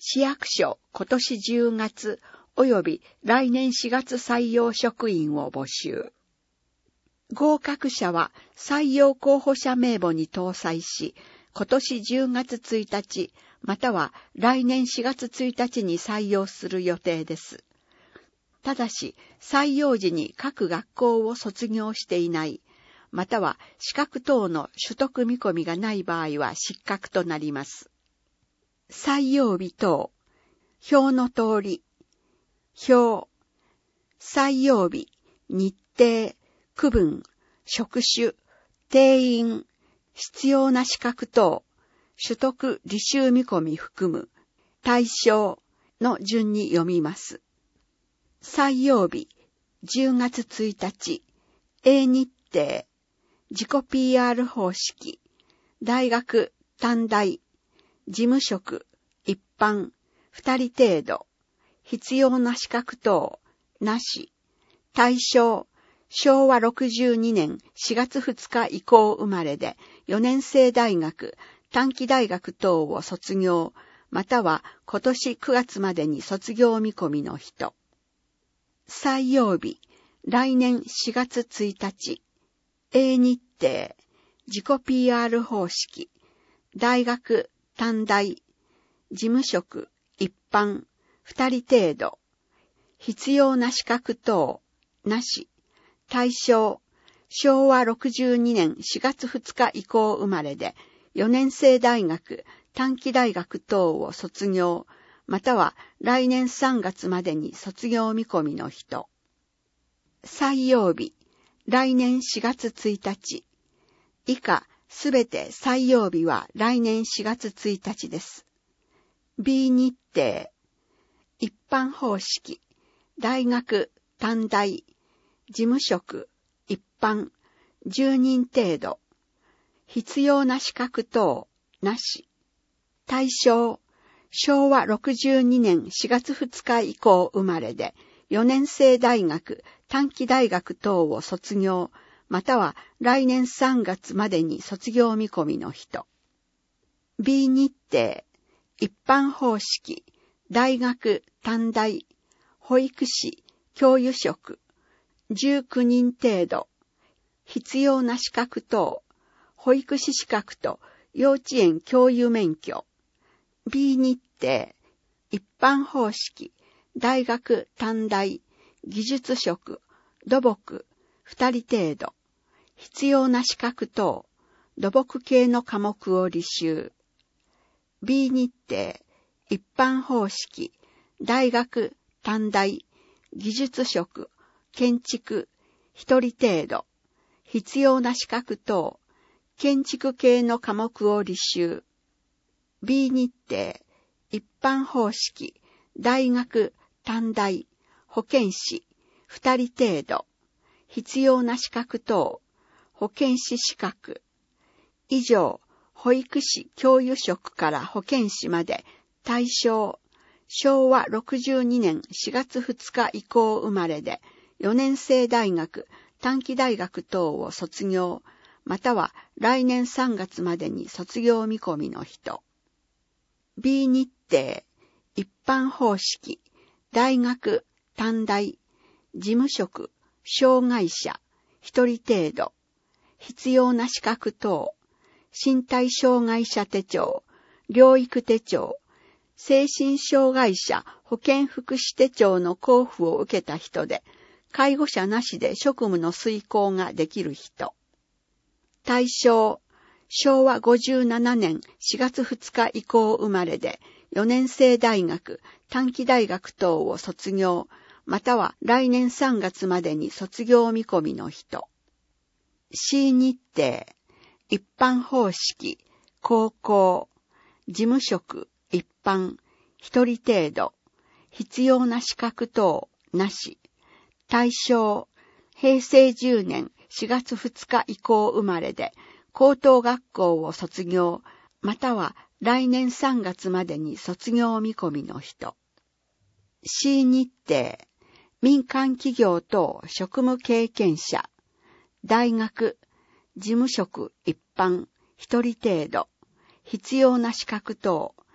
市役所今年10月及び来年4月採用職員を募集。合格者は採用候補者名簿に登載し、今年10月1日、または来年4月1日に採用する予定です。ただし、採用時に各学校を卒業していない、または資格等の取得見込みがない場合は失格となります。採用日等、表の通り、表、採用日、日程、区分、職種、定員、必要な資格等、取得履修見込み含む、対象の順に読みます。採用日、10月1日、A 日程、自己 PR 方式、大学、短大、事務職、一般、2人程度、必要な資格等、なし、対象、昭和62年4月2日以降生まれで、4年制大学、短期大学等を卒業、または今年9月までに卒業見込みの人。採用日、来年4月1日、A 日程、自己 PR 方式、大学、短大、事務職、一般、2人程度、必要な資格等、なし、対象、昭和62年4月2日以降生まれで、4年制大学、短期大学等を卒業、または来年3月までに卒業見込みの人。採用日、来年4月1日。以下、すべて採用日は来年4月1日です。B 日程、一般方式、大学、短大、事務職、一般、10人程度、必要な資格等、なし。対象、昭和62年4月2日以降生まれで、4年制大学、短期大学等を卒業、または来年3月までに卒業見込みの人。B 日程、一般方式、大学、短大、保育士、教諭職、19人程度、必要な資格等、保育士資格と幼稚園教諭免許。B 日程、一般方式、大学、短大、技術職、土木、2人程度、必要な資格等、土木系の科目を履修。B 日程、一般方式、大学、短大、技術職、建築、1人程度、必要な資格等、建築系の科目を履修。B 日程、一般方式、大学、短大、保健師、2人程度、必要な資格等、保健師資格。以上、保育士教諭職から保健師まで、対象、昭和62年4月2日以降生まれで、4年制大学、短期大学等を卒業、または来年3月までに卒業見込みの人。B 日程、一般方式、大学、短大、事務職、障害者、1人程度、必要な資格等、身体障害者手帳、療育手帳、精神障害者保健福祉手帳の交付を受けた人で、介護者なしで職務の遂行ができる人。対象、昭和57年4月2日以降生まれで、4年制大学、短期大学等を卒業、または来年3月までに卒業見込みの人。C 日程、一般方式、高校、事務職、一般、1人程度、必要な資格等、なし。対象、平成10年4月2日以降生まれで、高等学校を卒業、または来年3月までに卒業見込みの人。C 日程、民間企業等職務経験者、大学、事務職一般、1人程度、必要な資格等、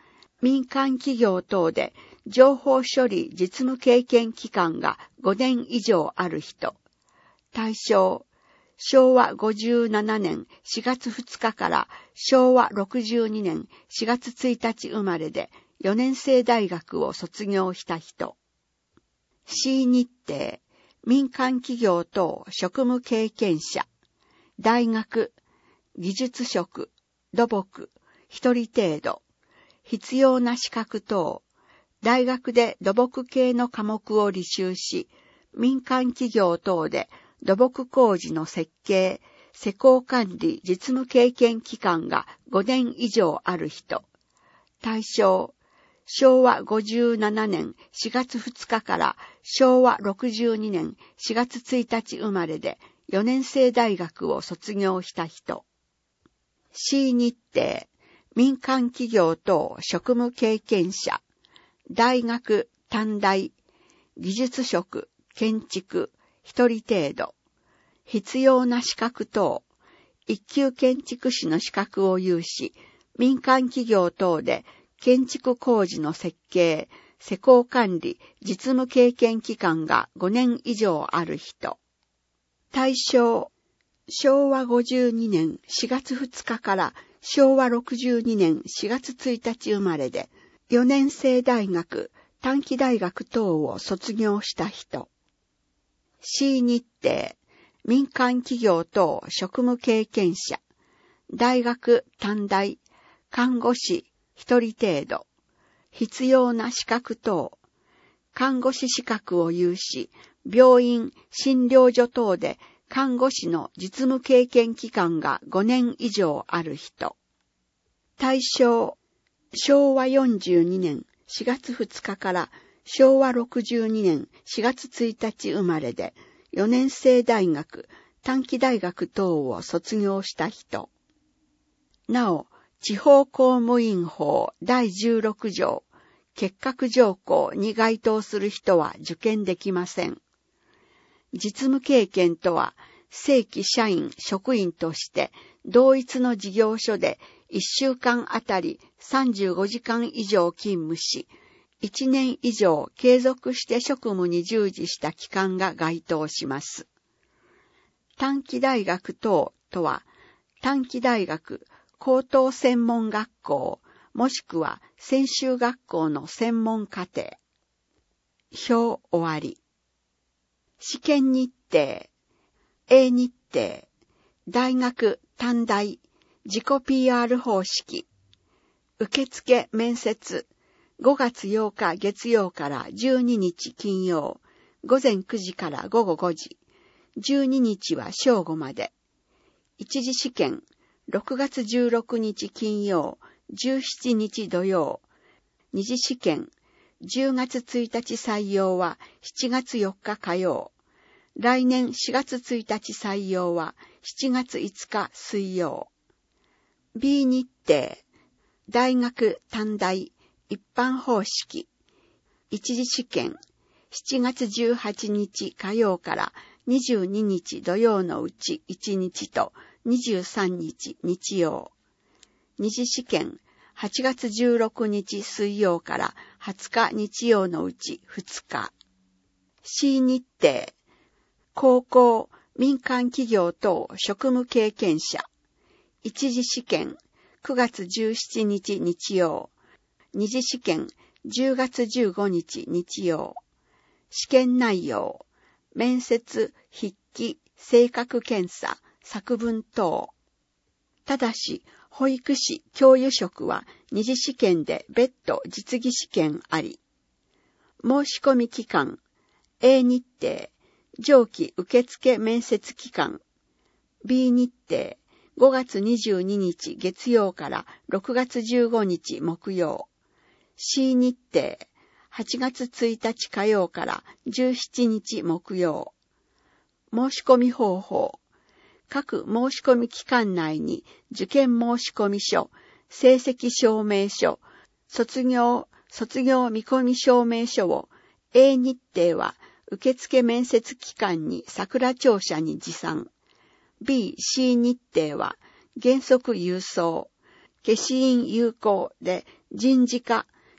民間企業等で情報処理実務経験期間が5年以上ある人。対象、昭和57年4月2日から昭和62年4月1日生まれで4年制大学を卒業した人。C 日程、民間企業等職務経験者。大学、技術職、土木、1人程度。必要な資格等。大学で土木系の科目を履修し、民間企業等で土木工事の設計、施工管理実務経験期間が5年以上ある人。対象、昭和57年4月2日から昭和62年4月1日生まれで4年制大学を卒業した人。C 日程、民間企業等職務経験者。大学、短大、技術職、建築、1人程度。必要な資格等。一級建築士の資格を有し、民間企業等で建築工事の設計、施工管理、実務経験期間が5年以上ある人。対象、昭和52年4月2日から昭和62年4月1日生まれで、4年制大学、短期大学等を卒業した人。C 日程、民間企業等職務経験者。大学、短大、看護師、1人程度。必要な資格等。看護師資格を有し、病院、診療所等で看護師の実務経験期間が5年以上ある人。対象、昭和42年4月2日から昭和62年4月1日生まれで4年制大学、短期大学等を卒業した人。なお、地方公務員法第16条、結核条項に該当する人は受験できません。実務経験とは、正規社員・職員として同一の事業所で1週間あたり35時間以上勤務し、1年以上継続して職務に従事した期間が該当します。短期大学等とは、短期大学、高等専門学校、もしくは専修学校の専門課程。表終わり。試験日程。A 日程。大学、短大、自己 PR 方式。受付面接。5月8日月曜から12日金曜。午前9時から午後5時。12日は正午まで。一次試験。6月16日金曜。17日土曜。二次試験。10月1日採用は7月4日火曜。来年4月1日採用は7月5日水曜。B 日程。大学短大一般方式。一次試験。7月18日火曜から22日土曜のうち1日と23日日曜。二次試験。8月16日水曜から20日日曜のうち2日。C 日程。高校、民間企業等職務経験者。一次試験。9月17日日曜。二次試験。10月15日日曜。試験内容。面接、筆記、性格検査、作文等。ただし、保育士、教諭職は二次試験で別途実技試験あり。申し込み期間。A 日程。上記受付面接期間。B 日程。5月22日月曜から6月15日木曜。C 日程。8月1日火曜から17日木曜。申し込み方法。各申し込み期間内に受験申込書、成績証明書、卒業見込み証明書を A 日程は受付面接期間に桜庁舎に持参。B、C 日程は原則郵送。消印有効で人事課、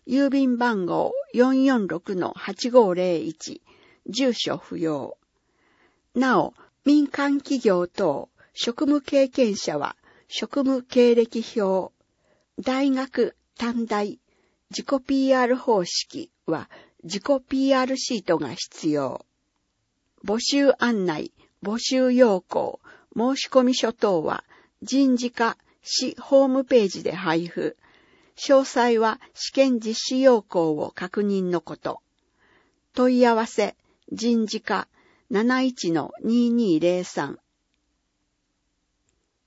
郵便番号 446-8501、住所不要。なお、民間企業等、職務経験者は、職務経歴表、大学、短大、自己 PR 方式は、自己 PR シートが必要。募集案内、募集要項、申込書等は、人事課市ホームページで配布。詳細は試験実施要項を確認のこと。問い合わせ、人事課 71-2203